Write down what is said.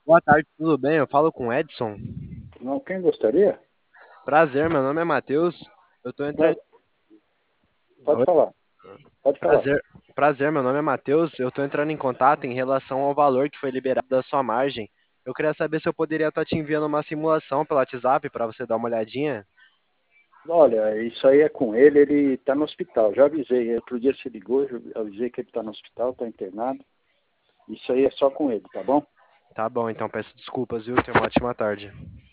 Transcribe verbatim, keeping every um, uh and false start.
Boa tarde, tudo bem? Eu falo com o Edson. Não, quem gostaria? Prazer, meu nome é Matheus. Eu tô entrando. Não, pode Oi? falar, pode falar. Prazer, prazer, meu nome é Matheus. Eu tô entrando em contato em relação ao valor que foi liberado da sua margem. Eu queria saber se eu poderia estar te enviando uma simulação pelo WhatsApp para você dar uma olhadinha. Olha, isso aí é com ele, ele está no hospital. Já avisei, outro dia se ligou, eu avisei que ele está no hospital, está internado. Isso aí é só com ele, tá bom? Tá bom, então peço desculpas, viu? Tenha uma ótima tarde.